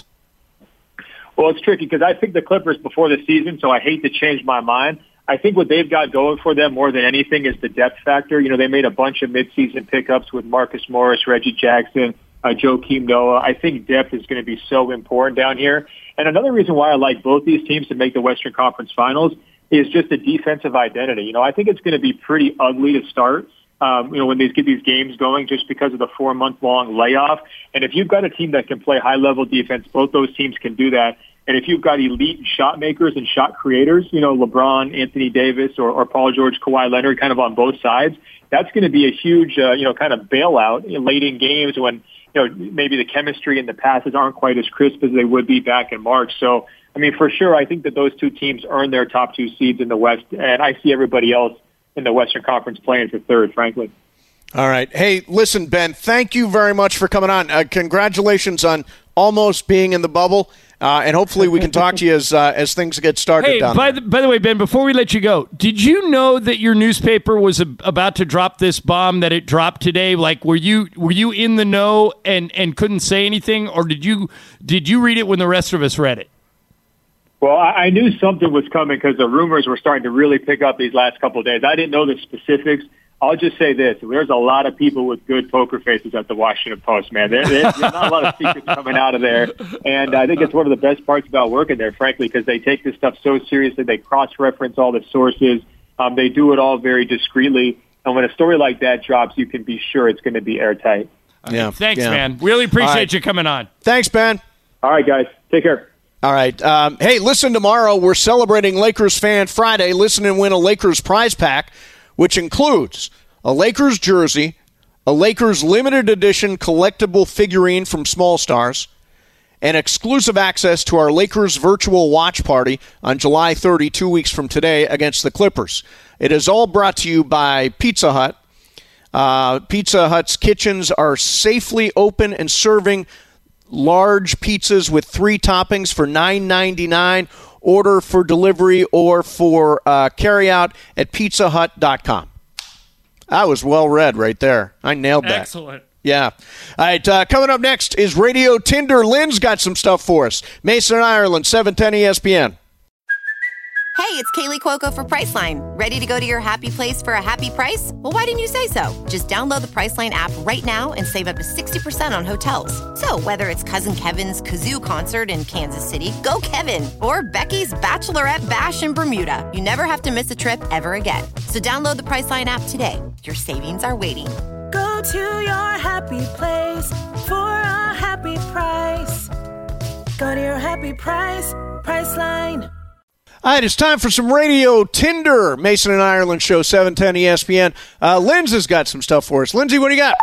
Well, it's tricky because I picked the Clippers before the season, so I hate to change my mind. I think what they've got going for them more than anything is the depth factor. You know, they made a bunch of midseason pickups with Marcus Morris, Reggie Jackson, Uh, Joakim Noah. I think depth is going to be so important down here. And another reason why I like both these teams to make the Western Conference Finals is just the defensive identity. You know, I think it's going to be pretty ugly to start, um, you know, when they get these games going just because of the four-month-long layoff. And if you've got a team that can play high-level defense, both those teams can do that. And if you've got elite shot makers and shot creators, you know, LeBron, Anthony Davis, or, or Paul George, Kawhi Leonard kind of on both sides, that's going to be a huge, uh, you know, kind of bailout late in games when, you know, maybe the chemistry and the passes aren't quite as crisp as they would be back in March. So, I mean, for sure, I think that those two teams earned their top two seeds in the West, and I see everybody else in the Western Conference playing for third, frankly. All right. Hey, listen, Ben, thank you very much for coming on. Uh, congratulations on almost being in the bubble. Uh, and hopefully we can talk to you as uh, as things get started hey, down by there. the, by the way, Ben, before we let you go, did you know that your newspaper was a, about to drop this bomb that it dropped today? Like, were you were you in the know and, and couldn't say anything, or did you did you read it when the rest of us read it? Well, I, I knew something was coming because the rumors were starting to really pick up these last couple of days. I didn't know the specifics. I'll just say this. There's a lot of people with good poker faces at the Washington Post, man. There, there, there's not a lot of secrets coming out of there. And I think it's one of the best parts about working there, frankly, because they take this stuff so seriously. They cross-reference all the sources. Um, they do it all very discreetly. And when a story like that drops, you can be sure it's going to be airtight. Yeah. Thanks, yeah. man. Really appreciate right. you coming on. Thanks, Ben. All right, guys. Take care. All right. Um, hey, listen, tomorrow we're celebrating Lakers Fan Friday. Listen and win a Lakers prize pack, which includes a Lakers jersey, a Lakers limited edition collectible figurine from Small Stars, and exclusive access to our Lakers virtual watch party on July thirtieth, two weeks from today, against the Clippers. It is all brought to you by Pizza Hut. Uh, Pizza Hut's kitchens are safely open and serving large pizzas with three toppings for nine ninety-nine. Order for delivery or for uh, carryout at pizza hut dot com. That was well read right there. I nailed that. Excellent. Yeah. All right, uh, coming up next is Radio Tinder. Lynn's got some stuff for us. Mason, Ireland, seven ten E S P N. Hey, it's Kaylee Cuoco for Priceline. Ready to go to your happy place for a happy price? Well, why didn't you say so? Just download the Priceline app right now and save up to sixty percent on hotels. So whether it's Cousin Kevin's Kazoo Concert in Kansas City, go Kevin, or Becky's Bachelorette Bash in Bermuda, you never have to miss a trip ever again. So download the Priceline app today. Your savings are waiting. Go to your happy place for a happy price. Go to your happy price, Priceline. All right, it's time for some Radio Tinder. Mason and Ireland show, seven ten E S P N. Uh, Lindsay has got some stuff for us. Lindsay, what do you got?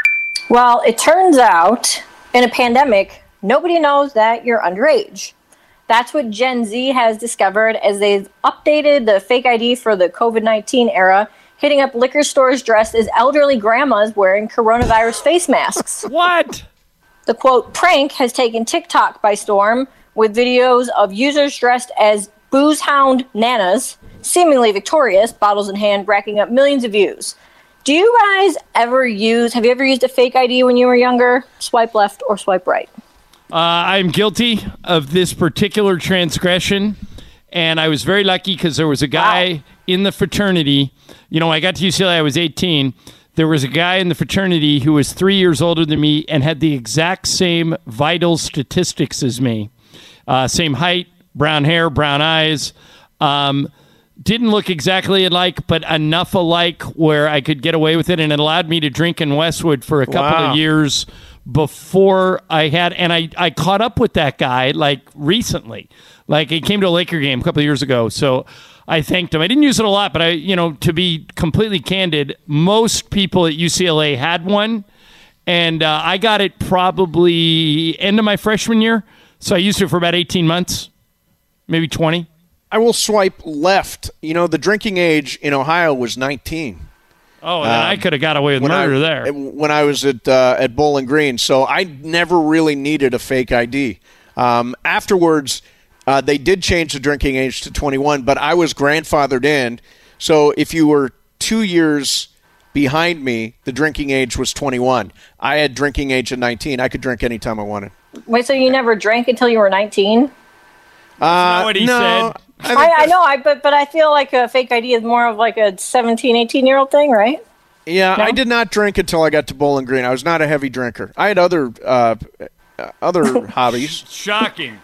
Well, it turns out in a pandemic, nobody knows that you're underage. That's what Gen Z has discovered as they've updated the fake I D for the covid nineteen era, hitting up liquor stores dressed as elderly grandmas wearing coronavirus face masks. What? The, quote, prank has taken TikTok by storm, with videos of users dressed as booze hound nanas, seemingly victorious, bottles in hand, racking up millions of views. Do you guys ever use, have you ever used a fake I D when you were younger? Swipe left or swipe right? Uh, I'm guilty of this particular transgression, and I was very lucky because there was a guy wow. in the fraternity. You know, when I got to U C L A, I was eighteen. There was a guy in the fraternity who was three years older than me and had the exact same vital statistics as me. Uh, same height, brown hair, brown eyes. Um, didn't look exactly alike, but enough alike where I could get away with it, and it allowed me to drink in Westwood for a couple wow. of years before I had, and I, I caught up with that guy like recently. Like he came to a Laker game a couple of years ago, so I thanked him. I didn't use it a lot, but I, you know, to be completely candid, most people at U C L A had one, and uh, I got it probably end of my freshman year, so I used it for about eighteen months. Maybe twenty. I will swipe left. You know, the drinking age in Ohio was nineteen. Oh, then um, I could have got away with murder I, there. When I was at uh, at Bowling Green. So I never really needed a fake I D. Um, afterwards, uh, they did change the drinking age to twenty-one, but I was grandfathered in. So if you were two years behind me, the drinking age was twenty-one. I had drinking age at nineteen. I could drink anytime I wanted. Wait, so you never drank until you were nineteen? Uh, That's what he no, said. I, I, I know, I but but I feel like a fake I D is more of like a seventeen, eighteen-year-old thing, right? Yeah, no? I did not drink until I got to Bowling Green. I was not a heavy drinker. I had other uh, other hobbies. Shocking.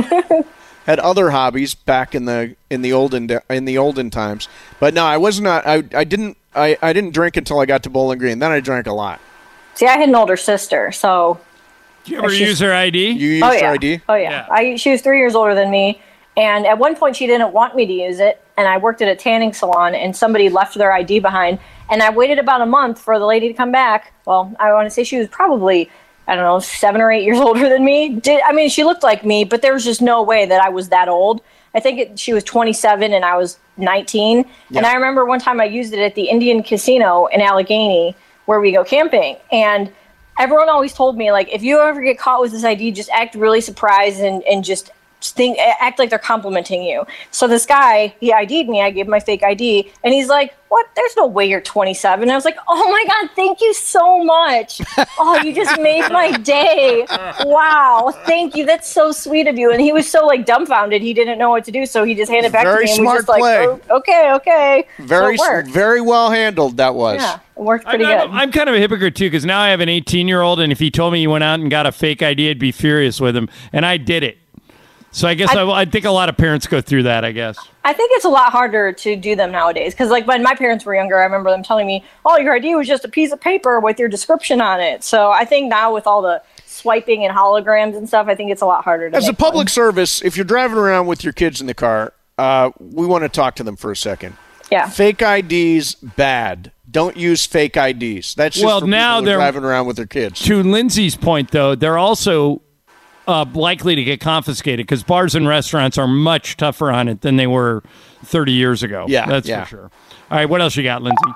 Had other hobbies back in the in the olden in the olden times, but no, I was not. I I didn't I, I didn't drink until I got to Bowling Green. Then I drank a lot. See, I had an older sister, so. Did you ever use her I D? You used oh, yeah. her I D? Oh yeah. yeah. I she was three years older than me. And at one point, she didn't want me to use it, and I worked at a tanning salon, and somebody left their I D behind, and I waited about a month for the lady to come back. Well, I want to say she was probably, I don't know, seven or eight years older than me. Did I mean, she looked like me, but there was just no way that I was that old. I think it, she was twenty-seven, and I was nineteen. Yeah. And I remember one time I used it at the Indian Casino in Allegheny where we go camping. And everyone always told me, like, if you ever get caught with this I D, just act really surprised and, and just think, act like they're complimenting you. So this guy, he I D'd me. I gave him my fake I D, and he's like, "What? There's no way you're twenty-seven." And I was like, "Oh my God, thank you so much. Oh, you just made my day. Wow, thank you. That's so sweet of you." And he was so like dumbfounded. He didn't know what to do, so he just handed it back Very to me and was smart just like, play. oh, "Okay, okay." Very, so it worked. very well handled. That was. Yeah, it worked pretty I'm, good. I'm, I'm kind of a hypocrite too, because now I have an eighteen-year-old, and if he told me he went out and got a fake I D, I'd be furious with him, and I did it. So I guess I, I, I think a lot of parents go through that, I guess. I think it's a lot harder to do them nowadays because, like, when my parents were younger, I remember them telling me, "Oh, your I D was just a piece of paper with your description on it." So I think now with all the swiping and holograms and stuff, I think it's a lot harder to As make a public one. service, if you're driving around with your kids in the car, uh, we want to talk to them for a second. Yeah. Fake I Ds, bad. Don't use fake I Ds. That's just well, for now people who they're are driving around with their kids. To Lindsay's point, though, they're also uh, likely to get confiscated because bars and restaurants are much tougher on it than they were thirty years ago. Yeah, that's yeah. for sure. All right, what else you got, Lindsay?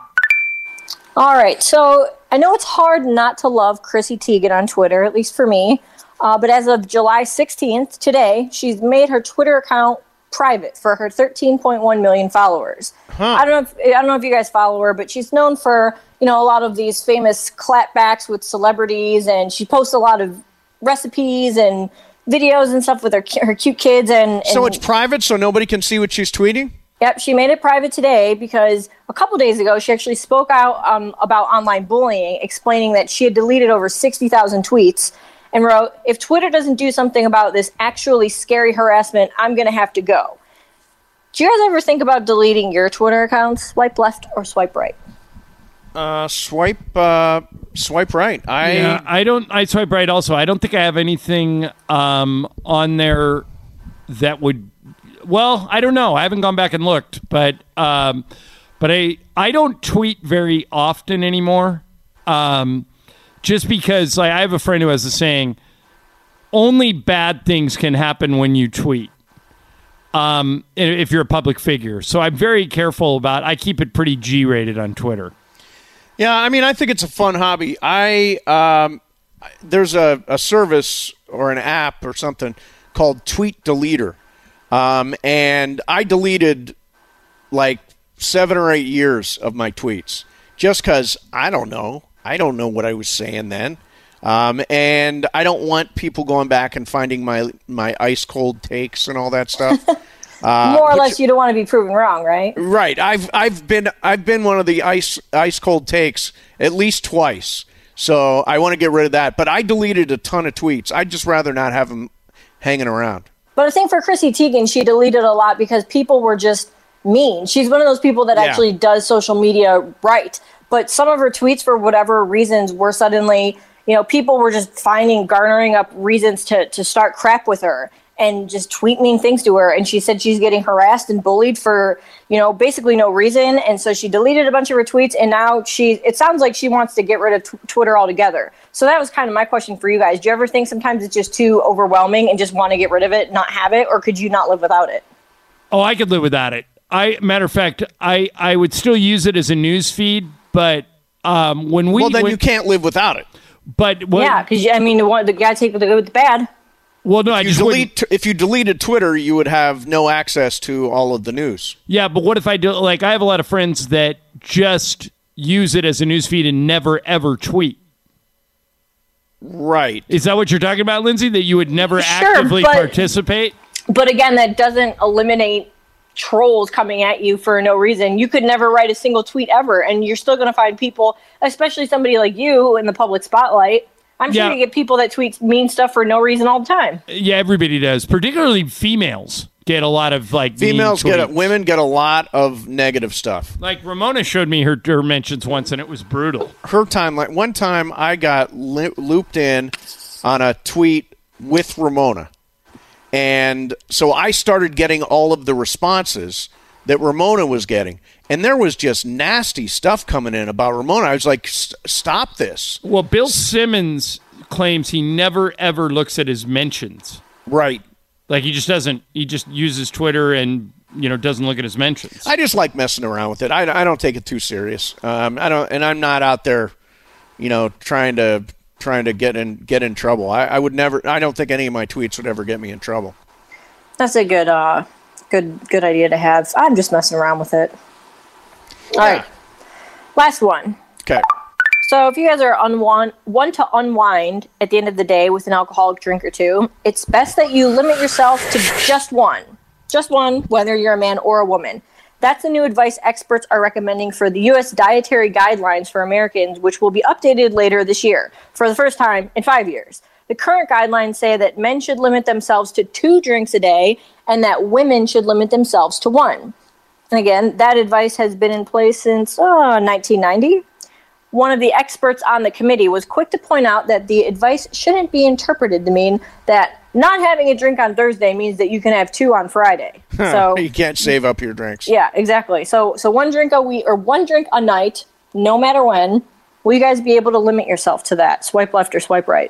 All right, so I know it's hard not to love Chrissy Teigen on Twitter, at least for me. Uh, but as of July sixteenth, today, she's made her Twitter account private for her thirteen point one million followers. Huh. I don't know if I don't know if you guys follow her, but she's known for, you know, a lot of these famous clapbacks with celebrities, and she posts a lot of recipes and videos and stuff with her her cute kids. And, and So it's private, so nobody can see what she's tweeting? Yep, she made it private today because a couple days ago she actually spoke out um, about online bullying, explaining that she had deleted over sixty thousand tweets and wrote, "If Twitter doesn't do something about this actually scary harassment, I'm going to have to go." Do you guys ever think about deleting your Twitter accounts? Swipe left or swipe right? Uh, swipe, uh, swipe right. I yeah, I don't. I swipe right. Also, I don't think I have anything um, on there that would. Well, I don't know. I haven't gone back and looked, but um, but I I don't tweet very often anymore. Um, just because, like, I have a friend who has a saying: only bad things can happen when you tweet. Um, if you're a public figure, so I'm very careful about. I keep it pretty G-rated on Twitter. Yeah, I mean, I think it's a fun hobby. I um, there's a, a service or an app or something called Tweet Deleter, um, and I deleted like seven or eight years of my tweets just because I don't know. I don't know what I was saying then, um, and I don't want people going back and finding my my ice cold takes and all that stuff. Uh, More or which- less, you don't want to be proven wrong, right? Right. I've I've been I've been one of the ice ice cold takes at least twice. So I want to get rid of that. But I deleted a ton of tweets. I'd just rather not have them hanging around. But I think for Chrissy Teigen, she deleted a lot because people were just mean. She's one of those people that Yeah. actually does social media right. But some of her tweets, for whatever reasons, were suddenly, you know, people were just finding, garnering up reasons to, to start crap with her and just tweet mean things to her. And she said she's getting harassed and bullied for, you know, basically no reason. And so she deleted a bunch of her tweets. And now she, it sounds like she wants to get rid of t- Twitter altogether. So that was kind of my question for you guys. Do you ever think sometimes it's just too overwhelming and just want to get rid of it, not have it? Or could you not live without it? Oh, I could live without it. I matter of fact, I, I would still use it as a news feed, but um, when we Well, then when, you can't live without it. But what, yeah, because I mean, the, one, the guy take the good with the bad. Well, no, I If you just wouldn't- delete if you deleted Twitter, you would have no access to all of the news. Yeah, but what if I do? Like, I have a lot of friends that just use it as a news feed and never ever tweet. Right. Is that what you're talking about, Lindsay? That you would never Sure, actively but- participate? But again, that doesn't eliminate trolls coming at you for no reason. You could never write a single tweet ever, and you're still going to find people, especially somebody like you in the public spotlight. I'm sure Yeah. you get people that tweet mean stuff for no reason all the time. Yeah, everybody does. Particularly females get a lot of like mean Females get tweets. it. Women get a lot of negative stuff. Like Ramona showed me her, her mentions once, and it was brutal. Her timeline. One time, I got li- looped in on a tweet with Ramona. And so I started getting all of the responses that Ramona was getting. And there was just nasty stuff coming in about Ramona. I was like, stop this. Well, Bill Simmons claims he never, ever looks at his mentions. Right. Like, he just doesn't. He just uses Twitter and, you know, doesn't look at his mentions. I just like messing around with it. I, I don't take it too serious. Um, I don't, and I'm not out there you know, trying to trying to get in get in trouble. I, I would never. I don't think any of my tweets would ever get me in trouble. That's a good, uh, good, good idea to have. I'm just messing around with it. All yeah. right, last one. Okay. So if you guys are unwan- one to unwind at the end of the day with an alcoholic drink or two, it's best that you limit yourself to just one. Just one, whether you're a man or a woman. That's the new advice experts are recommending for the U S Dietary Guidelines for Americans, which will be updated later this year for the first time in five years. The current guidelines say that men should limit themselves to two drinks a day and that women should limit themselves to one. And again, that advice has been in place since uh, nineteen ninety. One of the experts on the committee was quick to point out that the advice shouldn't be interpreted to mean that not having a drink on Thursday means that you can have two on Friday. So you can't save up your drinks. Yeah, exactly. So so one drink a week or one drink a night, no matter when. Will you guys be able to limit yourself to that? Swipe left or swipe right?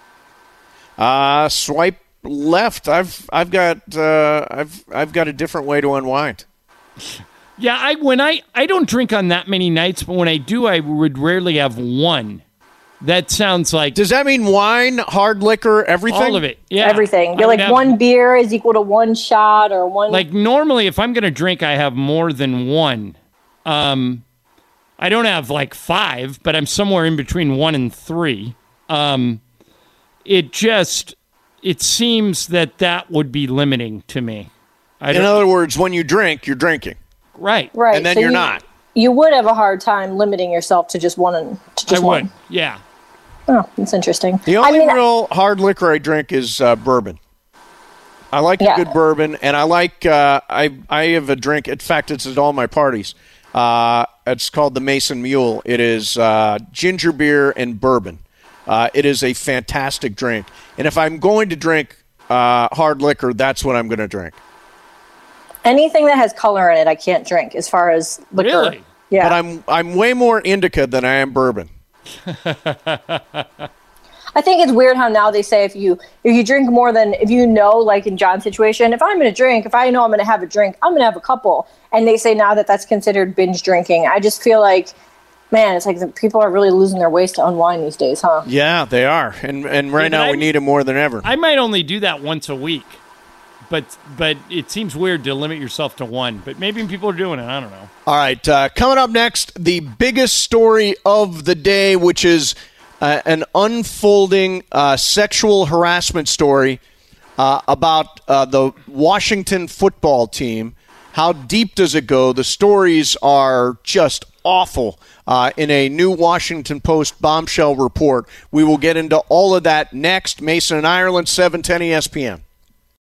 Uh, swipe left. I've I've got uh, I've I've got a different way to unwind. Yeah, I when I I don't drink on that many nights, but when I do, I would rarely have one. That sounds like. Does that mean wine, hard liquor, everything? All of it. Yeah, everything. You're like have, one beer is equal to one shot or one. Like normally, if I'm going to drink, I have more than one. Um, I don't have like five, but I'm somewhere in between one and three. Um, it just it seems that that would be limiting to me. I in other words, when you drink, you're drinking. Right. Right. And then so you're you, not. You would have a hard time limiting yourself to just one and to just I one. would. Yeah. Oh, that's interesting. The only I mean, real hard liquor I drink is uh, bourbon. I like Yeah. a good bourbon, and I like uh, I I have a drink. In fact, it's at all my parties. Uh, it's called the Mason Mule. It is uh, ginger beer and bourbon. Uh, it is a fantastic drink, and if I'm going to drink uh, hard liquor, that's what I'm going to drink. anything that has color in it, I can't drink. As far as liquor, Really? yeah. But I'm I'm way more indica than I am bourbon. I think it's weird how now they say if you if you drink more than if you know, like in John's situation, if I'm going to drink, if I know I'm going to have a drink, I'm going to have a couple. And they say now that that's considered binge drinking. I just feel like, man, it's like the people are really losing their ways to unwind these days, huh? Yeah, they are, and and right Yeah, now but we I'm- need them more than ever. I might only do that once a week, but but it seems weird to limit yourself to one. But maybe people are doing it. I don't know. All right, uh, coming up next, the biggest story of the day, which is uh, an unfolding uh, sexual harassment story uh, about uh, the Washington football team. How deep does it go? The stories are just awful. Uh, in a new Washington Post bombshell report, we will get into all of that next. Mason and Ireland, seven ten E S P N.